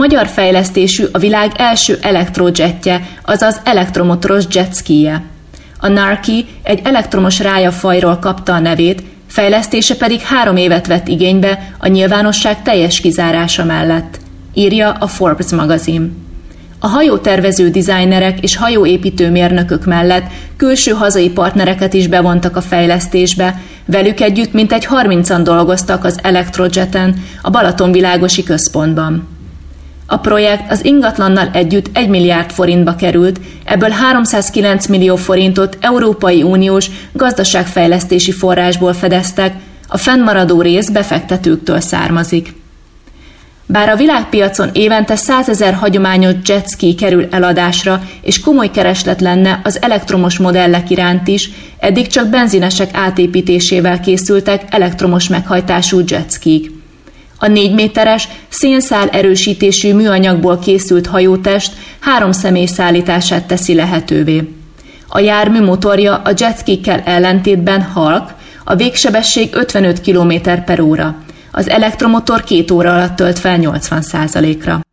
Magyar fejlesztésű a világ első elektrojetje, azaz elektromotoros jetskije. A Narki egy elektromos rájafajról kapta a nevét, fejlesztése pedig 3 évet vett igénybe a nyilvánosság teljes kizárása mellett, írja a Forbes magazin. A hajótervező dizájnerek és hajóépítő mérnökök mellett külső hazai partnereket is bevontak a fejlesztésbe, velük együtt mintegy 30-an dolgoztak az Electrojeten, a Balatonvilágosi központban. A projekt az ingatlannal együtt 1 milliárd forintba került, ebből 309 millió forintot Európai Uniós gazdaságfejlesztési forrásból fedeztek, a fennmaradó rész befektetőktől származik. Bár a világpiacon évente 100 000 hagyományos jetski kerül eladásra, és komoly kereslet lenne az elektromos modellek iránt is, eddig csak benzinesek átépítésével készültek elektromos meghajtású jetskik. A 4 méteres, szénszál erősítésű műanyagból készült hajótest 3 személy szállítását teszi lehetővé. A jármű motorja a jetskikkel ellentétben halk, a végsebesség 55 km/h. Az elektromotor 2 óra alatt tölt fel 80%-ra.